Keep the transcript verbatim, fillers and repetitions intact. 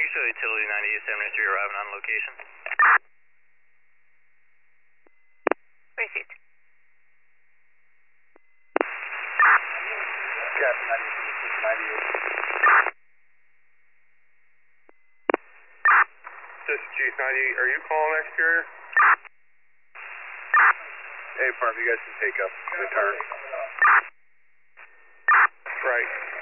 show utility ninety-eight seventy-three arriving on location. Received. Captain ninety-eight ninety-eight. This is Chief ninety-eight. Are you calling exterior? Hey, Farm, you guys can take up. Return. Right.